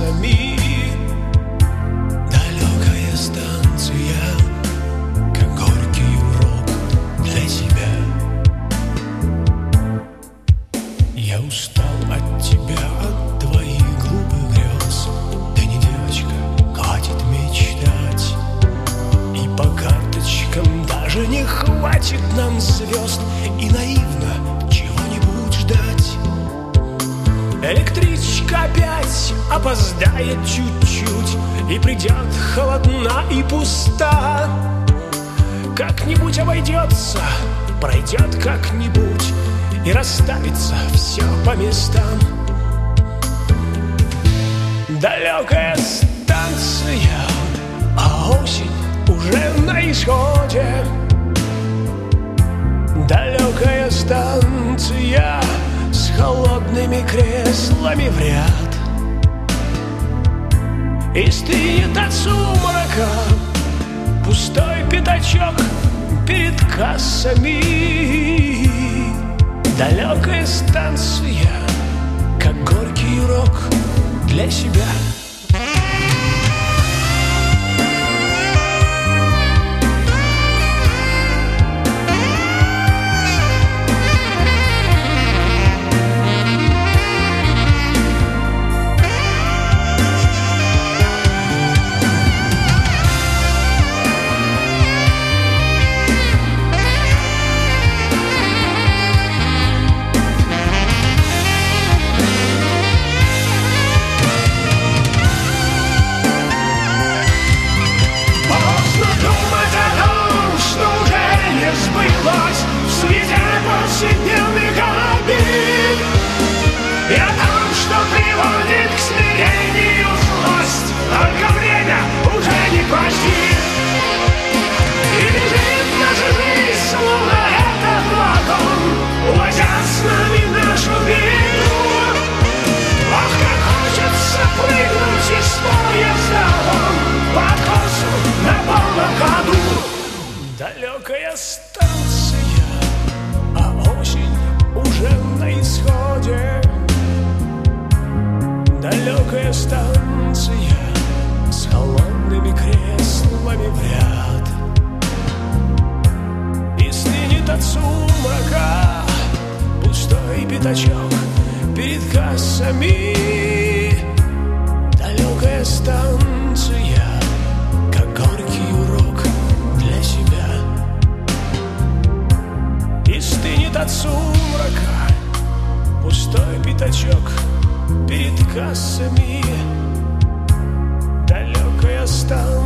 кассами. Далекая станция, как горький урок для тебя. Я устал от тебя, от твоих глупых грез. Ты не девочка, хватит мечтать. И по карточкам даже не хватит нам звезд. И наивно чего-нибудь ждать. Электричка опять опоздает чуть-чуть и придет холодна и пуста. Как-нибудь обойдется, пройдет как-нибудь и расставится все по местам. Далекая станция, а осень уже на исходе. Далекая станция с холодными креслами в ряд. И стынет от сумрака пустой пятачок перед кассами. Далекая станция, как горький урок для себя. Далекая станция, а осень уже на исходе. Далекая станция с холодными креслами в ряд. И стынет от сумрака пустой пятачок перед кассами. Далекая станция, как горький урок для себя. И стынет от сумрака пустой пятачок перед кассами. Далекая станция.